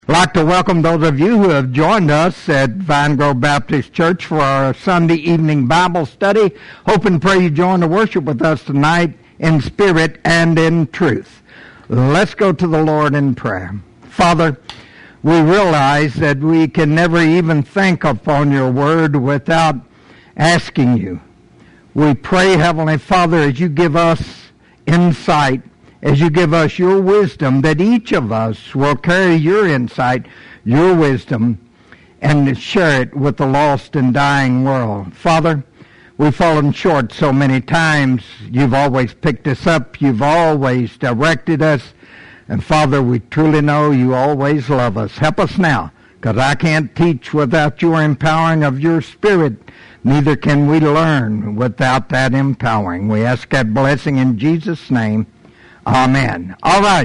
I'd like to welcome those of you who have joined us at Vine Grove Baptist Church for our Sunday evening Bible study. Hope and pray you join the worship with us tonight in spirit and in truth. Let's go to the Lord in prayer. Father, we realize that we can never even think upon your word without asking you. We pray, Heavenly Father, as you give us insight, as you give us your wisdom, that each of us will carry your insight, your wisdom, and share it with the lost and dying world. Father, we've fallen short so many times. You've always picked us up. You've always directed us. And Father, we truly know you always love us. Help us now, because I can't teach without your empowering of your Spirit. Neither can we learn without that empowering. We ask that blessing in Jesus' name. Amen. All right.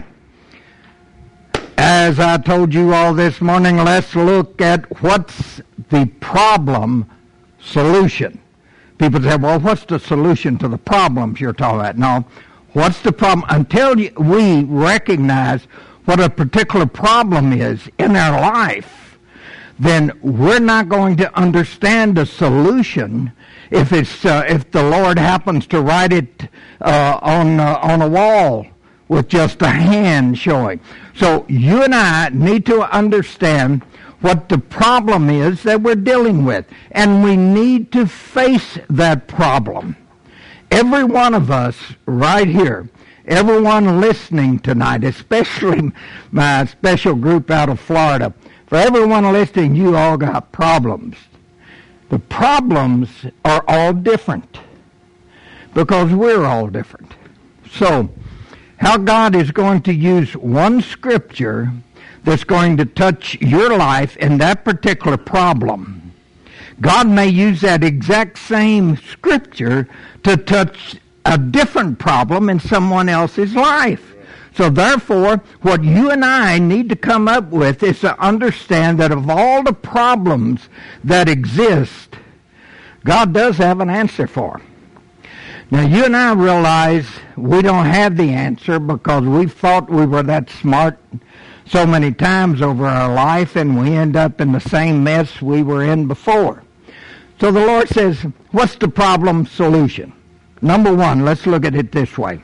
As I told you all this morning, let's look at what's the problem solution. People say, well, what's the solution to the problems you're talking about? No. What's the problem? Until we recognize what a particular problem is in our life, then we're not going to understand the solution if the Lord happens to write it on a wall with just a hand showing. So you and I need to understand what the problem is that we're dealing with, and we need to face that problem. Every one of us right here, everyone listening tonight, especially my special group out of Florida, for everyone listening, you all got problems. The problems are all different because we're all different. So, how God is going to use one scripture that's going to touch your life in that particular problem. God may use that exact same scripture to touch a different problem in someone else's life. So therefore, what you and I need to come up with is to understand that of all the problems that exist, God does have an answer for. Now, you and I realize we don't have the answer because we've thought we were that smart so many times over our life, and we end up in the same mess we were in before. So the Lord says, what's the problem solution? Number one, let's look at it this way.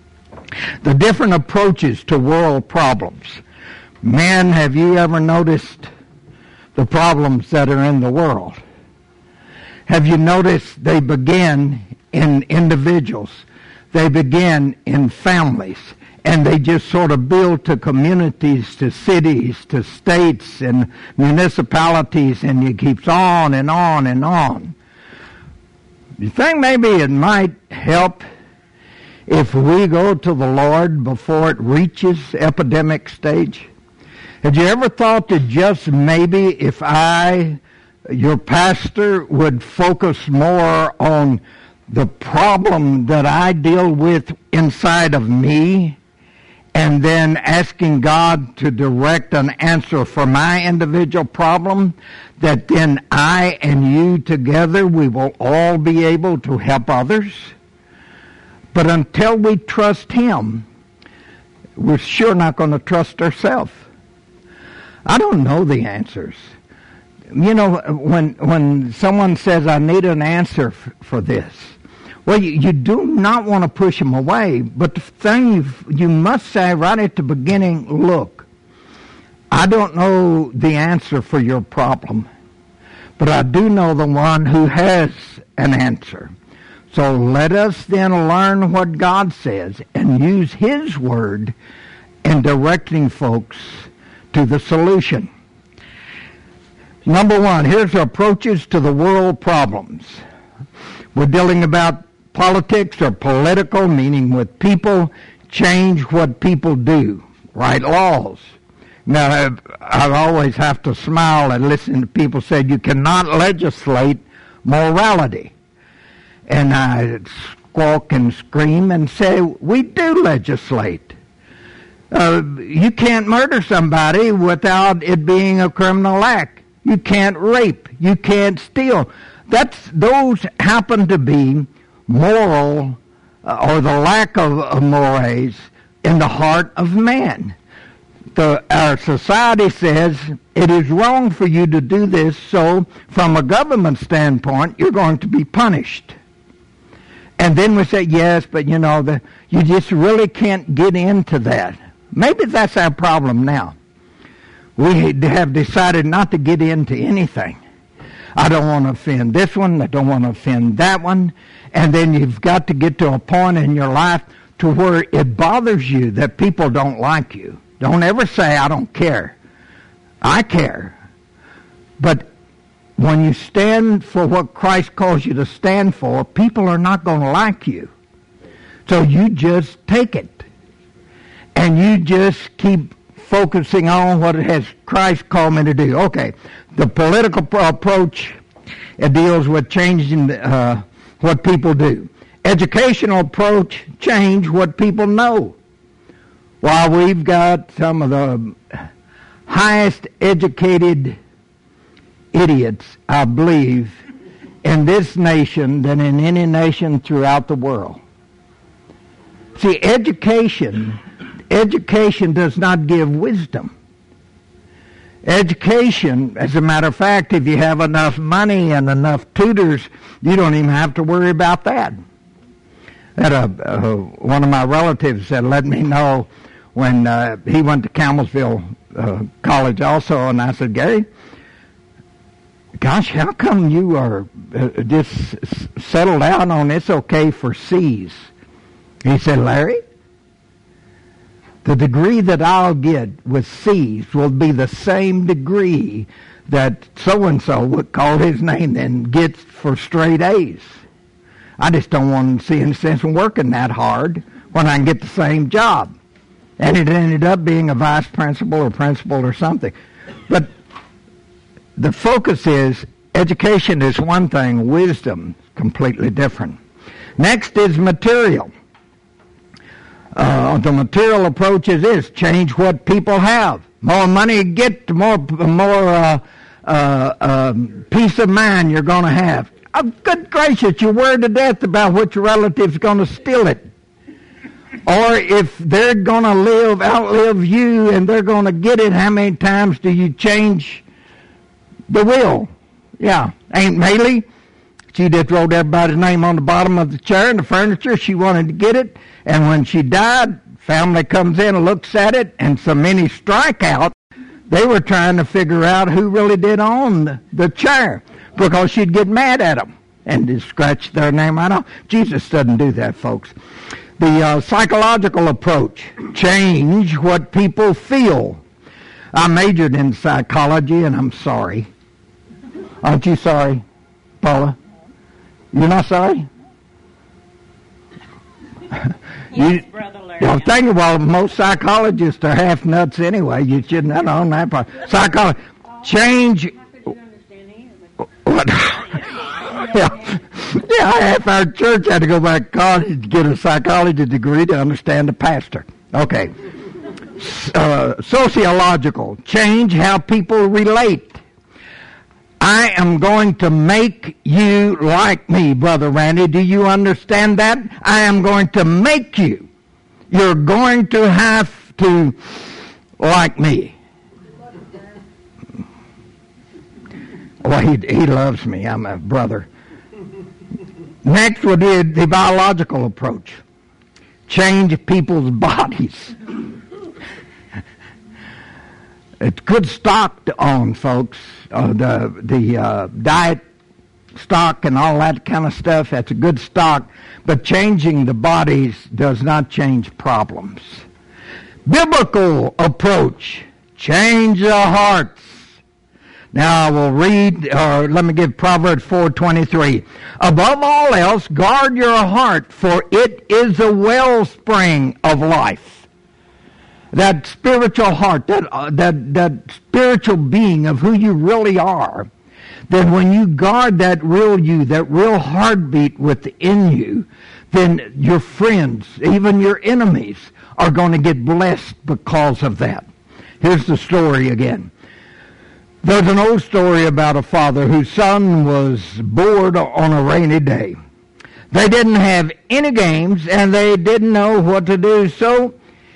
The different approaches to world problems. Men, have you ever noticed the problems that are in the world? Have you noticed they begin in individuals? They begin in families, and they just sort of build to communities, to cities, to states and municipalities, and it keeps on and on and on. You think maybe it might help if we go to the Lord before it reaches epidemic stage? Have you ever thought that just maybe if your pastor, would focus more on the problem that I deal with inside of me, and then asking God to direct an answer for my individual problem, that then I and you together, we will all be able to help others? But until we trust Him, we're sure not going to trust ourselves. I don't know the answers. You know, when someone says, I need an answer for this, well, you do not want to push them away, but the thing you must say right at the beginning, look, I don't know the answer for your problem, but I do know the one who has an answer. So let us then learn what God says and use His Word in directing folks to the solution. Number one, here's the approaches to the world problems. We're dealing about politics or political, meaning with people, change what people do, write laws. Now, I always have to smile and listen to people say you cannot legislate morality. And I squawk and scream and say, we do legislate. You can't murder somebody without it being a criminal act. You can't rape. You can't steal. Those happen to be moral, or the lack of mores in the heart of man. our society says it is wrong for you to do this, so from a government standpoint, you're going to be punished. And then we say, yes, but you just really can't get into that. Maybe that's our problem now. We have decided not to get into anything. I don't want to offend this one. I don't want to offend that one. And then you've got to get to a point in your life to where it bothers you that people don't like you. Don't ever say, I don't care. I care. But when you stand for what Christ calls you to stand for, people are not going to like you. So you just take it. And you just keep focusing on what it has Christ called me to do. Okay, the political approach, it deals with changing what people do. Educational approach, change what people know. While we've got some of the highest educated idiots, I believe, in this nation than in any nation throughout the world. See, education does not give wisdom. Education, as a matter of fact, if you have enough money and enough tutors, you don't even have to worry about that. One of my relatives said, let me know when he went to Campbellsville College also, and I said, Gary, gosh, how come you are just settled out on it's okay for C's? He said, Larry, the degree that I'll get with C's will be the same degree that so-and-so would call his name then gets for straight A's. I just don't want to see any sense in working that hard when I can get the same job. And it ended up being a vice principal or something. But the focus is education is one thing, wisdom is completely different. Next is material. The material approach is this: change what people have. More money you get, the more peace of mind you're going to have. Oh, good gracious, you're worried to death about which relative's going to steal it. Or if they're going to outlive you and they're going to get it, how many times do you change the will? Yeah. Aunt Maylie, she just wrote everybody's name on the bottom of the chair and the furniture. She wanted to get it. And when she died, family comes in and looks at it, and so many strike out. They were trying to figure out who really did own the chair because she'd get mad at them and just scratch their name right off. Jesus doesn't do that, folks. The psychological approach, change what people feel. I majored in psychology, and I'm sorry. Aren't you sorry, Paula? You're not sorry? Yes, Brother Larry. I'm thinking, well, most psychologists are half nuts anyway. You shouldn't have known that part. Psychology, change. What? Yeah, half our church had to go back to college to get a psychology degree to understand the pastor. Okay. Sociological, change how people relate. I am going to make you like me, Brother Randy. Do you understand that? I am going to make you. You're going to have to like me. Well, he loves me. I'm a brother. Next would be the biological approach. Change people's bodies. It's good stock to own, folks. The diet stock and all that kind of stuff, that's a good stock. But changing the bodies does not change problems. Biblical approach. Change the hearts. Now I will read, or let me give Proverbs 4:23. Above all else, guard your heart, for it is a wellspring of life. That spiritual heart, that spiritual being of who you really are, then when you guard that real you, that real heartbeat within you, then your friends, even your enemies, are going to get blessed because of that. Here's the story again. There's an old story about a father whose son was bored on a rainy day. They didn't have any games, and they didn't know what to do, so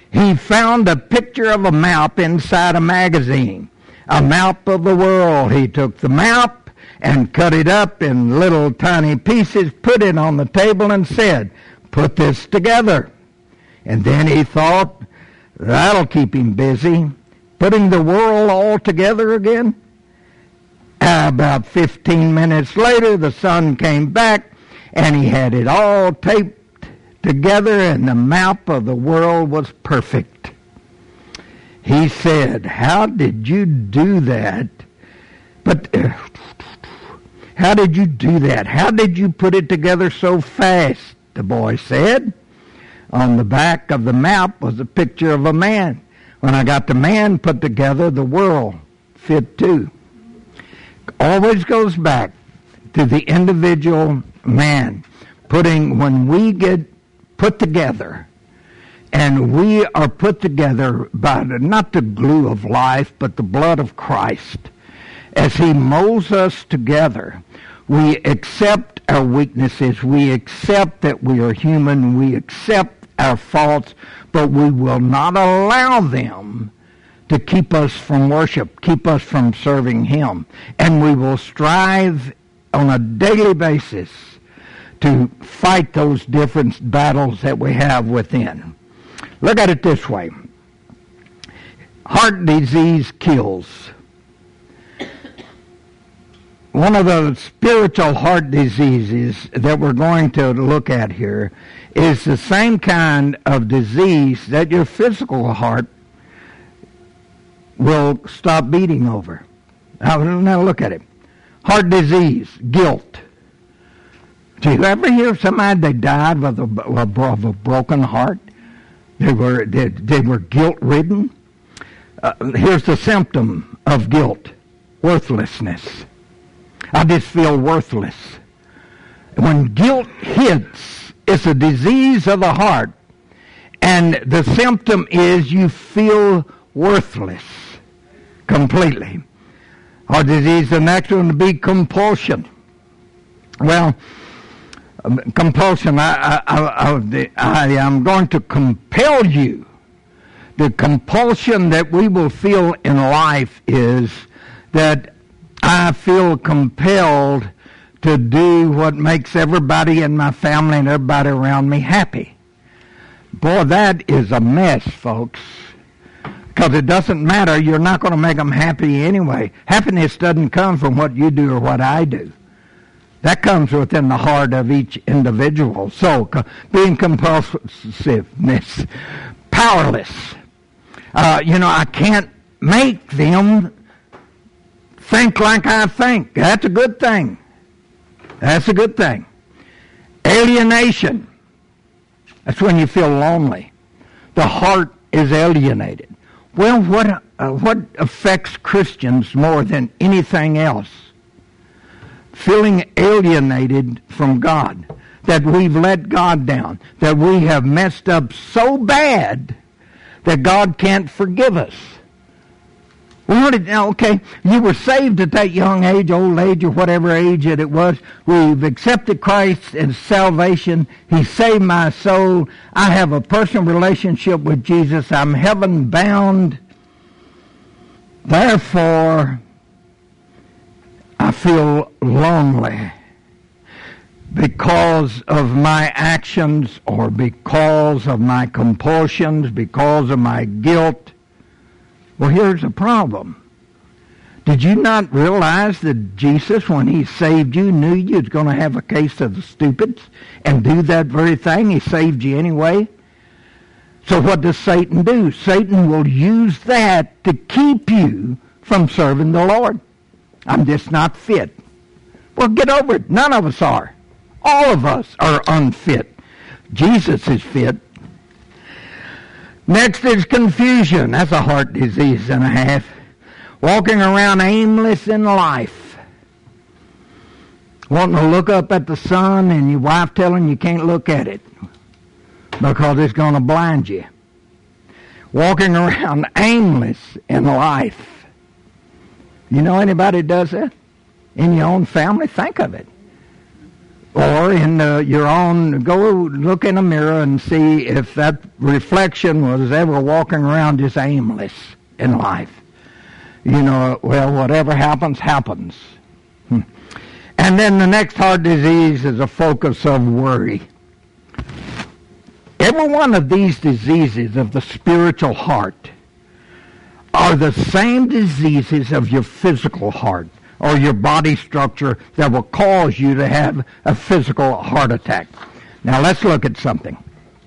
He found a picture of a map inside a magazine, a map of the world. He took the map and cut it up in little tiny pieces, put it on the table and said, "Put this together." And then he thought, that'll keep him busy. Putting the world all together again. About 15 minutes later, the son came back, and he had it all taped together, and the map of the world was perfect. He said, "How did you do that?" But how did you do that? How did you put it together so fast? The boy said. On the back of the map was a picture of a man. When I got the man put together, the world fit too. Always goes back to the individual man. When we get put together, and we are put together by not the glue of life, but the blood of Christ. As he molds us together, we accept our weaknesses. We accept that we are human. We accept our faults, but we will not allow them to keep us from worship, keep us from serving him. And we will strive on a daily basis to fight those different battles that we have within. Look at it this way. Heart disease kills. One of the spiritual heart diseases that we're going to look at here is the same kind of disease that your physical heart will stop beating over. Now look at it. Heart disease, guilt. Did you ever hear somebody that died of a broken heart? They were guilt-ridden. Here's the symptom of guilt: worthlessness. I just feel worthless. When guilt hits, it's a disease of the heart, and the symptom is you feel worthless completely. Heart disease, the next one would be compulsion. Well, compulsion, I am going to compel you. The compulsion that we will feel in life is that I feel compelled to do what makes everybody in my family and everybody around me happy. Boy, that is a mess, folks. Because it doesn't matter. You're not going to make them happy anyway. Happiness doesn't come from what you do or what I do. That comes within the heart of each individual. So, being compulsiveness, powerless. I can't make them think like I think. That's a good thing. That's a good thing. Alienation. That's when you feel lonely. The heart is alienated. Well, what affects Christians more than anything else? Feeling alienated from God. That we've let God down. That we have messed up so bad that God can't forgive us. Well, okay, you were saved at that young age, old age, or whatever age that it was. We've accepted Christ as salvation. He saved my soul. I have a personal relationship with Jesus. I'm heaven bound. Therefore, I feel lonely because of my actions or because of my compulsions, because of my guilt. Well, here's the problem. Did you not realize that Jesus, when he saved you, knew you was going to have a case of the stupids and do that very thing? He saved you anyway. So what does Satan do? Satan will use that to keep you from serving the Lord. I'm just not fit. Well, get over it. None of us are. All of us are unfit. Jesus is fit. Next is confusion. That's a heart disease and a half. Walking around aimless in life. Wanting to look up at the sun and your wife telling you can't look at it because it's going to blind you. Walking around aimless in life. You know anybody that does that? In your own family? Think of it. Or in your own, go look in a mirror and see if that reflection was ever walking around just aimless in life. You know, well, whatever happens, happens. And then the next heart disease is a focus of worry. Every one of these diseases of the spiritual heart are the same diseases of your physical heart or your body structure that will cause you to have a physical heart attack. Now let's look at something.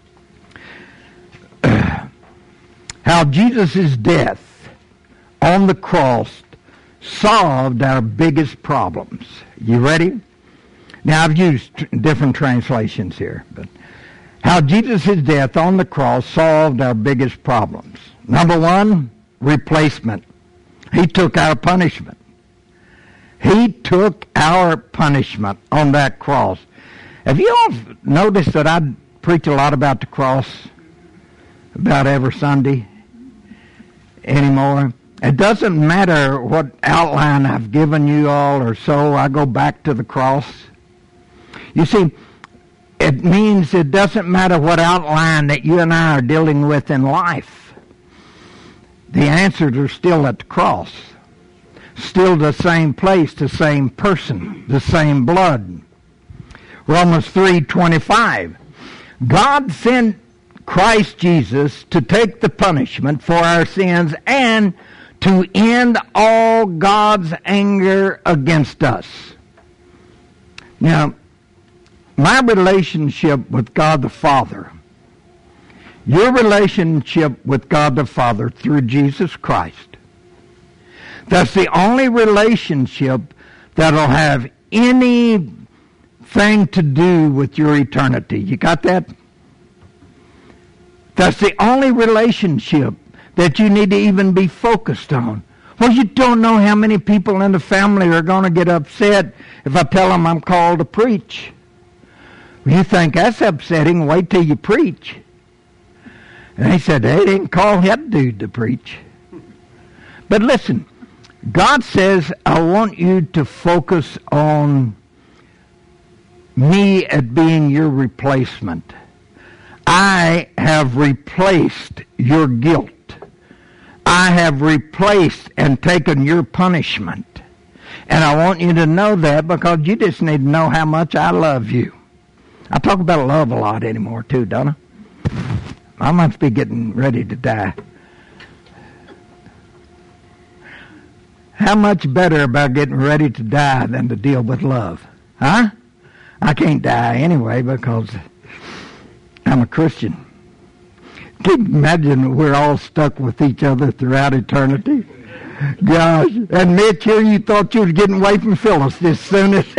How Jesus' death on the cross solved our biggest problems. You ready? Now I've used different translations here, but how Jesus' death on the cross solved our biggest problems. Number one, replacement. He took our punishment. He took our punishment on that cross. Have you all noticed that I preach a lot about the cross about every Sunday anymore? It doesn't matter what outline I've given you all or so, I go back to the cross. You see, it means it doesn't matter what outline that you and I are dealing with in life. The answers are still at the cross. Still the same place, the same person, the same blood. Romans 3:25. God sent Christ Jesus to take the punishment for our sins and to end all God's anger against us. Now, my relationship with God the Father, your relationship with God the Father through Jesus Christ, that's the only relationship that'll have anything to do with your eternity. You got that? That's the only relationship that you need to even be focused on. Well, you don't know how many people in the family are going to get upset if I tell them I'm called to preach. You think that's upsetting, wait till you preach. And they said, they didn't call that dude to preach. But listen, God says, I want you to focus on me at being your replacement. I have replaced your guilt. I have replaced and taken your punishment. And I want you to know that because you just need to know how much I love you. I talk about love a lot anymore too, don't I? I must be getting ready to die. How much better about getting ready to die than to deal with love? Huh? I can't die anyway because I'm a Christian. Can you imagine we're all stuck with each other throughout eternity? Gosh, and Mitch, here you thought you were getting away from Phyllis this soon as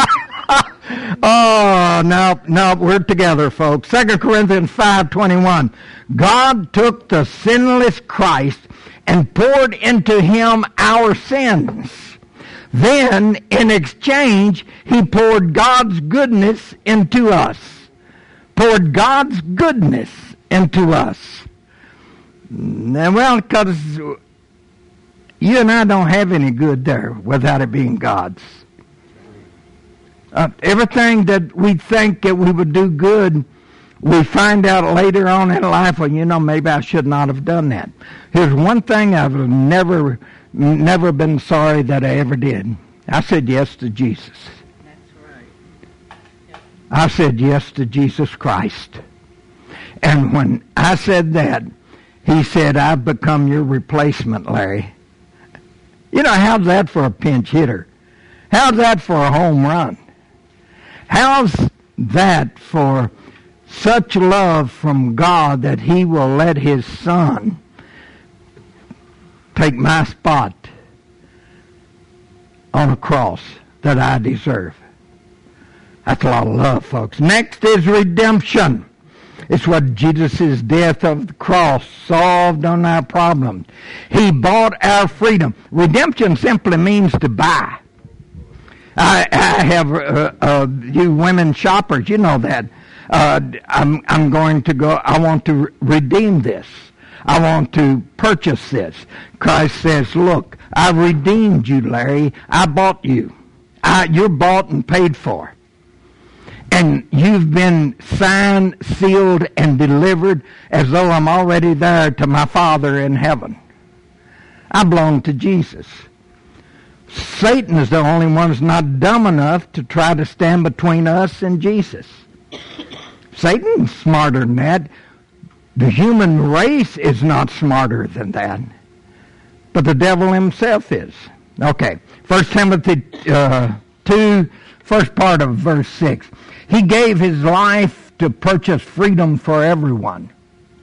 Oh, no, we're together, folks. 2 Corinthians 5:21. God took the sinless Christ and poured into him our sins. Then, in exchange, he poured God's goodness into us. Poured God's goodness into us. Well, because you and I don't have any good there without it being God's. Everything that we think that we would do good, we find out later on in life, well, maybe I should not have done that. Here's one thing I've never been sorry that I ever did. I said yes to Jesus. That's right. I said yes to Jesus Christ. And when I said that, he said, I've become your replacement, Larry. How's that for a pinch hitter? How's that for a home run? How's that for such love from God that he will let his son take my spot on a cross that I deserve? That's a lot of love, folks. Next is redemption. It's what Jesus' death of the cross solved on our problems. He bought our freedom. Redemption simply means to buy. I have you women shoppers, you know that. I'm going to go. I want to redeem this. I want to purchase this. Christ says, "Look, I redeemed you, Larry. I bought you. You're bought and paid for." And you've been signed, sealed, and delivered as though I'm already there to my Father in heaven. I belong to Jesus. Satan is the only one that's not dumb enough to try to stand between us and Jesus. Satan's smarter than that. The human race is not smarter than that. But the devil himself is. Okay, 1 Timothy 2, first part of verse 6. He gave his life to purchase freedom for everyone.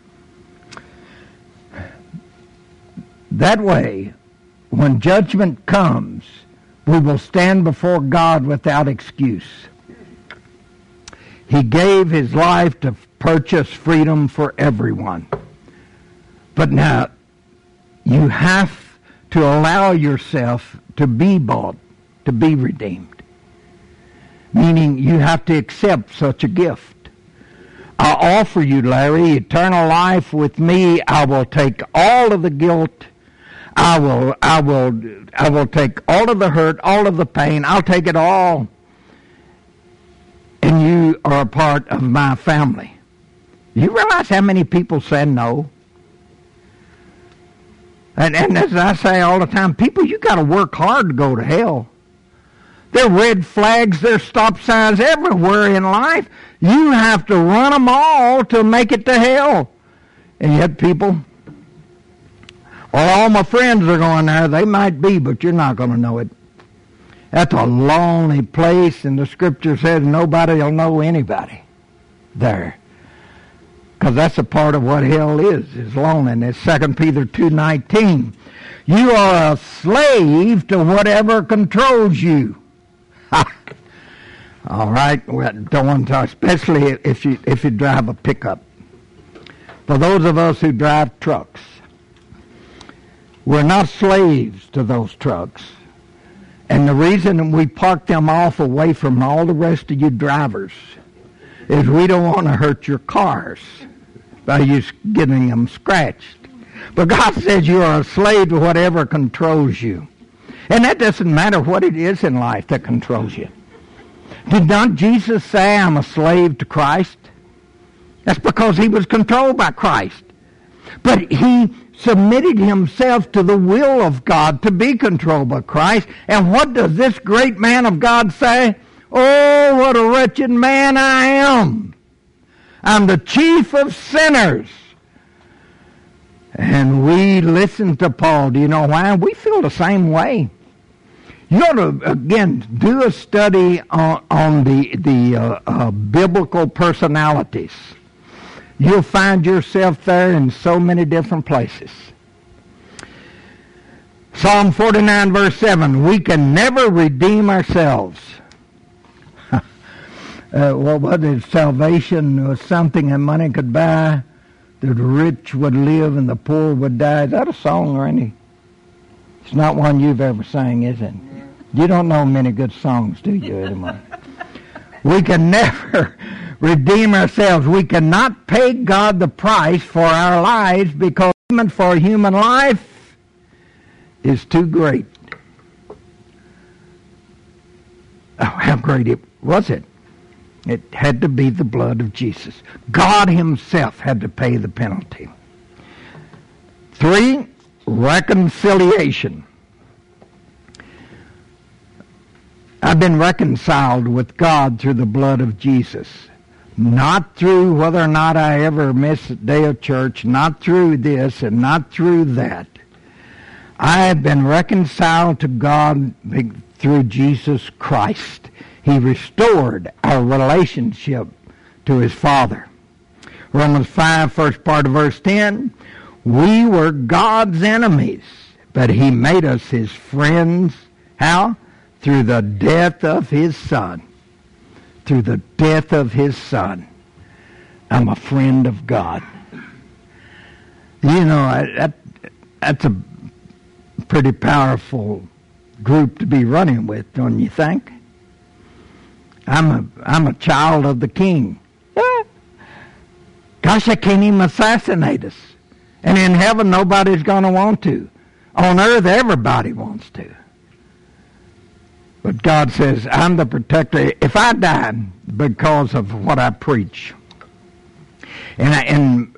That way, when judgment comes, we will stand before God without excuse. He gave his life to purchase freedom for everyone. But now, you have to allow yourself to be bought, to be redeemed. Meaning you have to accept such a gift. I offer you, Larry, eternal life with me. I will take all of the guilt. I will take all of the hurt, all of the pain. I'll take it all. And you are a part of my family. You realize how many people said no? And as I say all the time, people, you got to work hard to go to hell. There are red flags, there are stop signs everywhere in life. You have to run them all to make it to hell. And yet people, well, all my friends are going there. They might be, but you're not going to know it. That's a lonely place, and the Scripture says nobody will know anybody there. Because that's a part of what hell is loneliness. 2 Peter 2:19. You are a slave to whatever controls you. All right, well, don't want to talk, especially if you drive a pickup. For those of us who drive trucks, we're not slaves to those trucks. And the reason we park them off away from all the rest of you drivers is we don't want to hurt your cars by you getting them scratched. But God says you are a slave to whatever controls you. And that doesn't matter what it is in life that controls you. Did not Jesus say, I'm a slave to Christ? That's because he was controlled by Christ. But he submitted himself to the will of God to be controlled by Christ. And what does this great man of God say? Oh, what a wretched man I am. I'm the chief of sinners. And we listen to Paul. Do you know why? We feel the same way. You ought to, again, do a study on the biblical personalities. You'll find yourself there in so many different places. Psalm 49, verse 7, we can never redeem ourselves. Well, what is salvation? Was something that money could buy, that the rich would live and the poor would die. Is that a song or any? It's not one you've ever sang, is it? You don't know many good songs, do you, anymore? We can never redeem ourselves. We cannot pay God the price for our lives because payment for human life is too great. Oh, how great was it? It had to be the blood of Jesus. God himself had to pay the penalty. 3, reconciliation. I've been reconciled with God through the blood of Jesus. Not through whether or not I ever miss a day of church, not through this and not through that. I have been reconciled to God through Jesus Christ. He restored our relationship to his Father. Romans 5, first part of verse 10, we were God's enemies, but he made us his friends. How? Through the death of his Son. Through the death of his Son. I'm a friend of God. You know, that's a pretty powerful group to be running with, don't you think? I'm a child of the King. Gosh, they can't even assassinate us. And in heaven, nobody's going to want to. On earth, everybody wants to. But God says, I'm the protector. If I die because of what I preach, and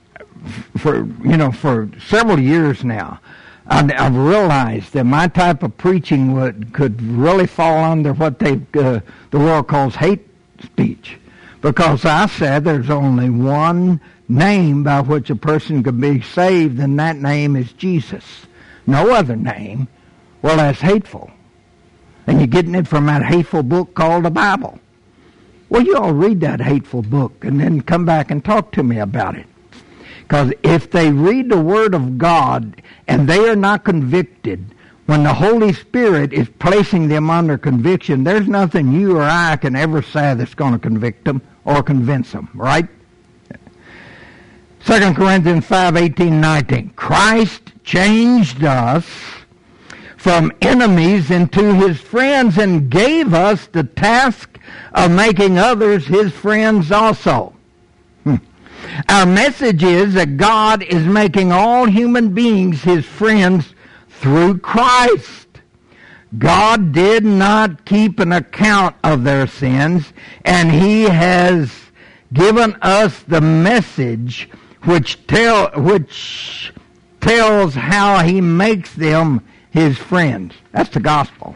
for several years now, I've realized that my type of preaching could really fall under what the world calls hate speech, because I said there's only one name by which a person could be saved, and that name is Jesus. No other name. Well, that's hateful. And you're getting it from that hateful book called the Bible. Well, you all read that hateful book and then come back and talk to me about it. Because if they read the Word of God and they are not convicted, when the Holy Spirit is placing them under conviction, there's nothing you or I can ever say that's going to convict them or convince them, right? 2 Corinthians 5:18-19. Christ changed us from enemies into his friends and gave us the task of making others his friends also. Our message is that God is making all human beings his friends through Christ. God did not keep an account of their sins, and he has given us the message which tells how he makes them his friends. That's the gospel.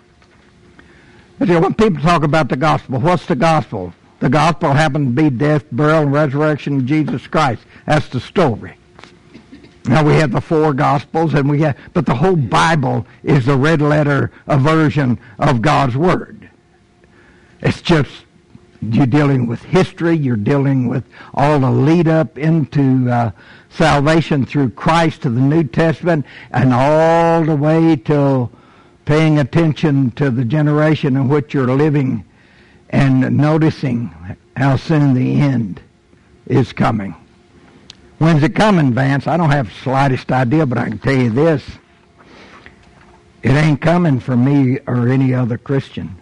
When people talk about the gospel, what's the gospel? The gospel happened to be death, burial, and resurrection of Jesus Christ. That's the story. Now we have the four gospels, but the whole Bible is the red letter version of God's Word. It's just, you're dealing with history, you're dealing with all the lead up into salvation through Christ to the New Testament, and all the way to paying attention to the generation in which you're living and noticing how soon the end is coming. When's it coming, Vance? I don't have the slightest idea, but I can tell you this. It ain't coming for me or any other Christian.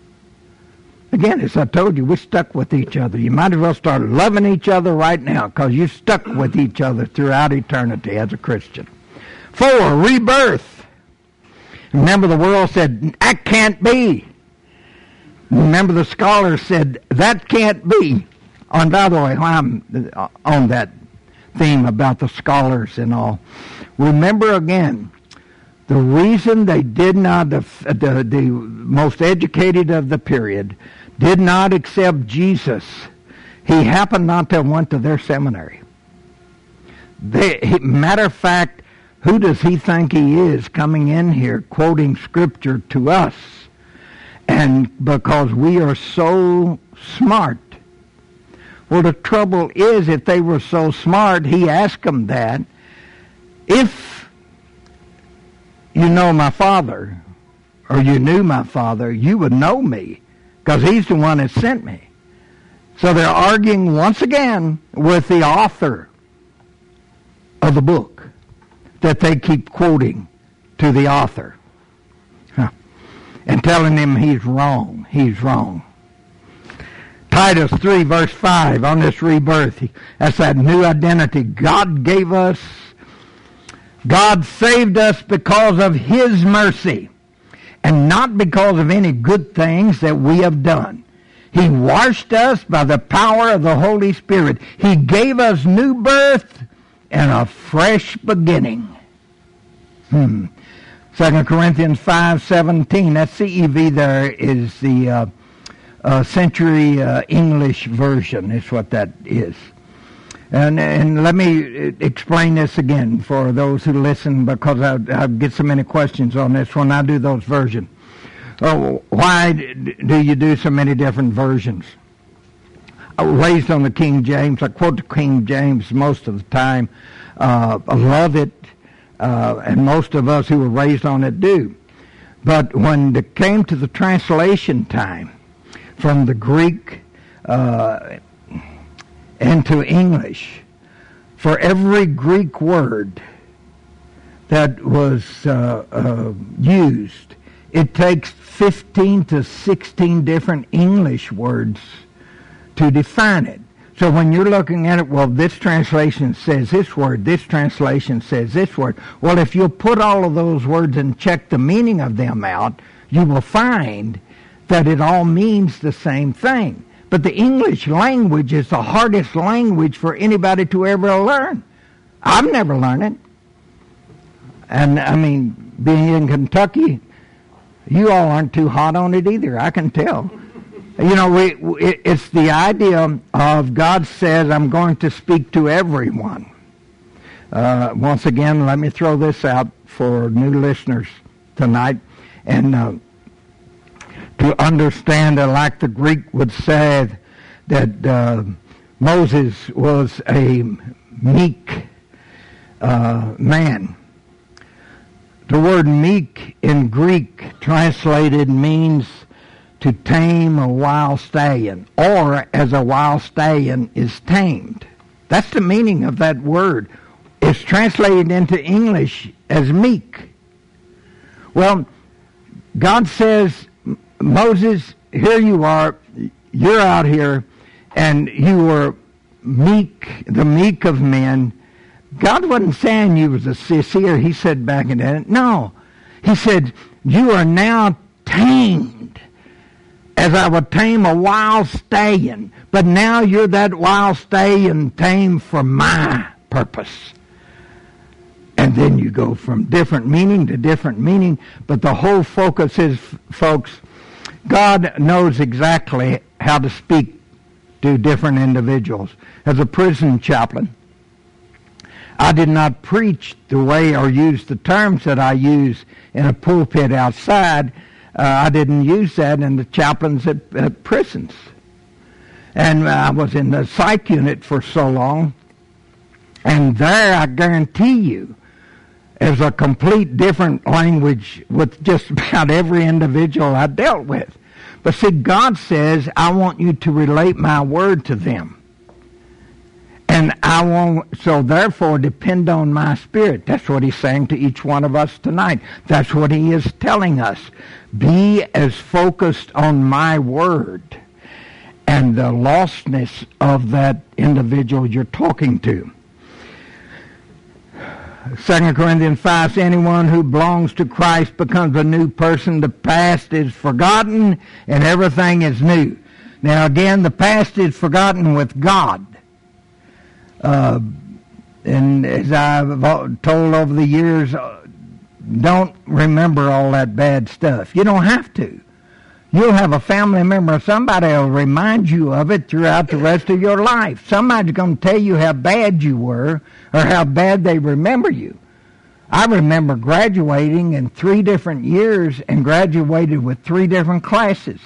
Again, as I told you, we're stuck with each other. You might as well start loving each other right now, because you're stuck with each other throughout eternity as a Christian. 4, rebirth. Remember, the world said, that can't be. Remember, the scholars said, that can't be. And by the way, while I'm on that theme about the scholars and all, remember again, the reason they did not, the most educated of the period, did not accept Jesus, he happened not to have went to their seminary. Matter of fact, who does he think he is coming in here quoting Scripture to us? And because we are so smart. Well, the trouble is, if they were so smart, he asked them that, if you know my Father, or you knew my Father, you would know me, because he's the one that sent me. So they're arguing once again with the author of the book that they keep quoting to the author. And telling him he's wrong. He's wrong. Titus 3, verse 5, on this rebirth, that's that new identity. God saved us because of his mercy, and not because of any good things that we have done. He washed us by the power of the Holy Spirit. He gave us new birth and a fresh beginning. 2 Corinthians 5:17, that CEV there is the Century English version, is what that is. And let me explain this again for those who listen, because I get so many questions on this when I do those versions. Why do you do so many different versions? I was raised on the King James. I quote the King James most of the time. I love it. And most of us who were raised on it do. But when it came to the translation time from the Greek into English, for every Greek word that was used, it takes 15 to 16 different English words to define it. So when you're looking at it, well, this translation says this word, this translation says this word. Well, if you put all of those words and check the meaning of them out, you will find that it all means the same thing. But the English language is the hardest language for anybody to ever learn. I've never learned it. And, I mean, being in Kentucky, you all aren't too hot on it either, I can tell. You know, it's the idea of God says, I'm going to speak to everyone. Once again, let me throw this out for new listeners tonight. And to understand that, like the Greek would say, that Moses was a meek man. The word meek in Greek translated means to tame a wild stallion, or as a wild stallion is tamed. That's the meaning of that word. It's translated into English as meek. Well, God says, Moses, here you are, you're out here, and you were meek, the meek of men. God wasn't saying you was a sissy, or he said back in that. No. He said, you are now tamed, as I would tame a wild stallion. But now you're that wild stallion tamed for my purpose. And then you go from different meaning to different meaning. But the whole focus is, folks, God knows exactly how to speak to different individuals. As a prison chaplain, I did not preach the way or use the terms that I use in a pulpit outside. I didn't use that in the chaplains at prisons. And I was in the psych unit for so long. And there, I guarantee you, is a complete different language with just about every individual I dealt with. But see, God says, I want you to relate my word to them. And I won't, so therefore depend on my Spirit. That's what he's saying to each one of us tonight. That's what he is telling us. Be as focused on my word and the lostness of that individual you're talking to. 2 Corinthians 5, anyone who belongs to Christ becomes a new person. The past is forgotten and everything is new. Now again, the past is forgotten with God. And as I've told over the years, don't remember all that bad stuff. You don't have to. You'll have a family member or somebody will remind you of it throughout the rest of your life. Somebody's going to tell you how bad you were or how bad they remember you. I remember graduating in 3 different years and graduated with 3 different classes.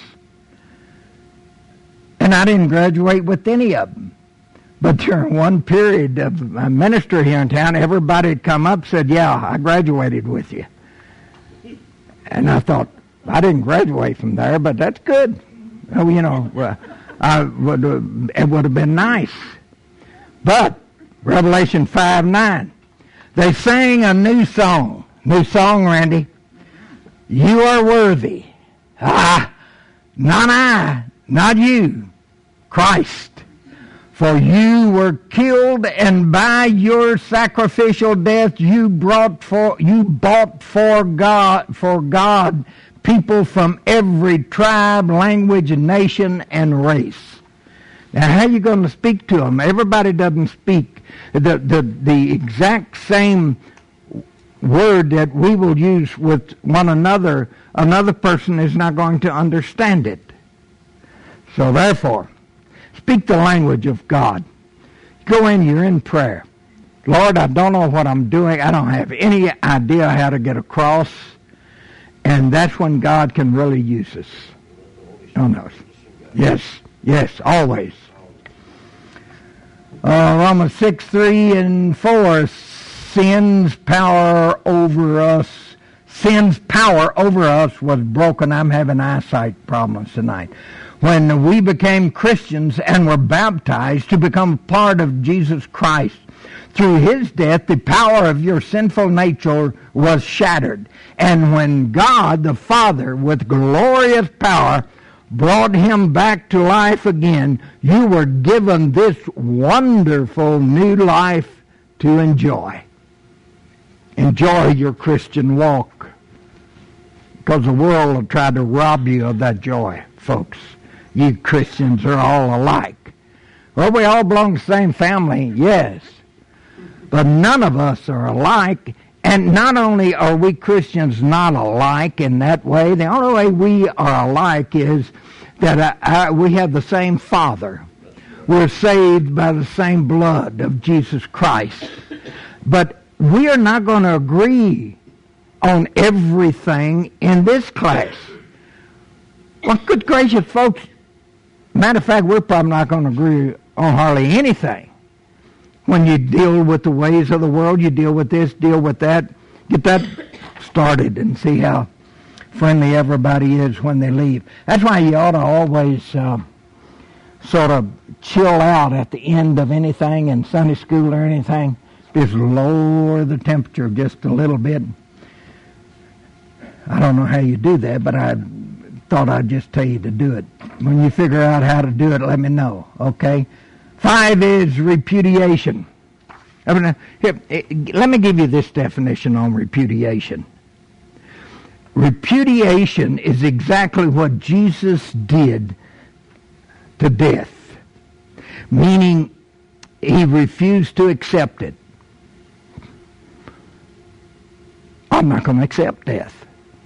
And I didn't graduate with any of them. But during one period of my ministry here in town, everybody had come up and said, yeah, I graduated with you. And I thought, I didn't graduate from there, but that's good. Oh, you know, it would have been nice. But Revelation 5:9, they sang a new song. New song, Randy. You are worthy. Not I, not you, Christ. For you were killed, and by your sacrificial death you bought for God people from every tribe, language, nation, and race. Now, how are you going to speak to them? Everybody doesn't speak the exact same word that we will use with one another. Another person is not going to understand it. So therefore, speak the language of God. Go in, you're in prayer. Lord, I don't know what I'm doing. I don't have any idea how to get across. And that's when God can really use us. Oh, no. Yes, always. Romans 6:3-4, sin's power over us was broken. I'm having eyesight problems tonight. When we became Christians and were baptized to become part of Jesus Christ, through his death, the power of your sinful nature was shattered. And when God, the Father, with glorious power, brought him back to life again, you were given this wonderful new life to enjoy. Enjoy your Christian walk. because the world will try to rob you of that joy, folks. You Christians are all alike. Well, we all belong to the same family, yes. But none of us are alike. And not only are we Christians not alike in that way, the only way we are alike is that we have the same Father. We're saved by the same blood of Jesus Christ. But we are not going to agree on everything in this class. Well, good gracious, folks, matter of fact, we're probably not going to agree on hardly anything. When you deal with the ways of the world, you deal with this, deal with that, get that started and see how friendly everybody is when they leave. That's why you ought to always sort of chill out at the end of anything in Sunday school or anything. Just lower the temperature just a little bit. I don't know how you do that, but I thought I'd just tell you to do it. When you figure out how to do it, let me know, okay? 5 is repudiation. Let me give you this definition on repudiation. Repudiation is exactly what Jesus did to death, meaning he refused to accept it. I'm not going to accept death.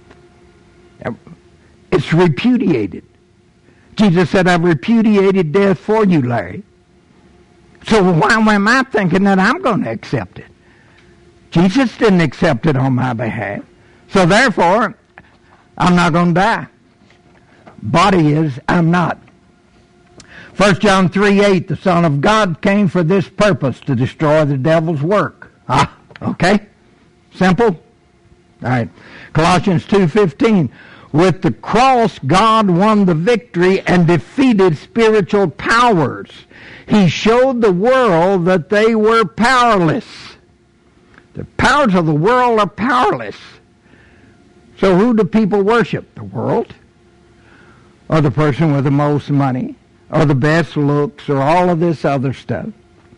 It's repudiated. Jesus said, I've repudiated death for you, Larry. So why am I thinking that I'm going to accept it? Jesus didn't accept it on my behalf. So therefore, I'm not going to die. Body is, I'm not. 1 John 3:8, the Son of God came for this purpose, to destroy the devil's work. Okay? Simple? All right. Colossians 2:15, with the cross, God won the victory and defeated spiritual powers. He showed the world that they were powerless. The powers of the world are powerless. So who do people worship? The world? Or the person with the most money? Or the best looks? Or all of this other stuff?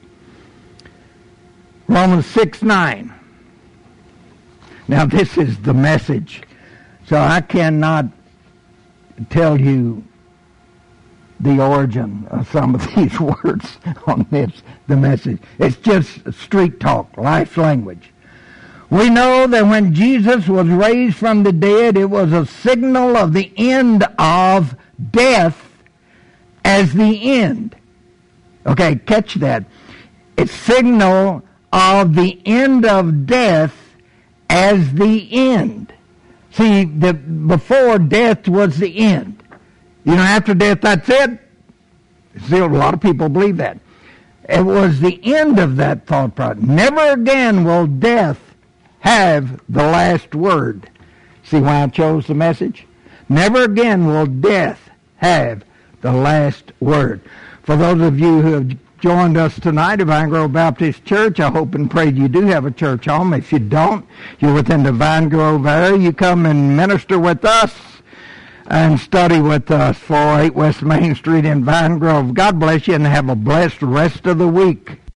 Romans 6:9. Now this is the message. So I cannot tell you the origin of some of these words on this, the message. It's just street talk, life's language. We know that when Jesus was raised from the dead, it was a signal of the end of death as the end. Okay, catch that. It's signal of the end of death as the end. See, before death was the end. You know, after death, that's it. See, a lot of people believe that. It was the end of that thought process. Never again will death have the last word. See why I chose the message? Never again will death have the last word. For those of you who have joined us tonight at Vine Grove Baptist Church, I hope and pray you do have a church home. If you don't, you're within the Vine Grove area. You come and minister with us and study with us, 408 West Main Street in Vine Grove. God bless you and have a blessed rest of the week.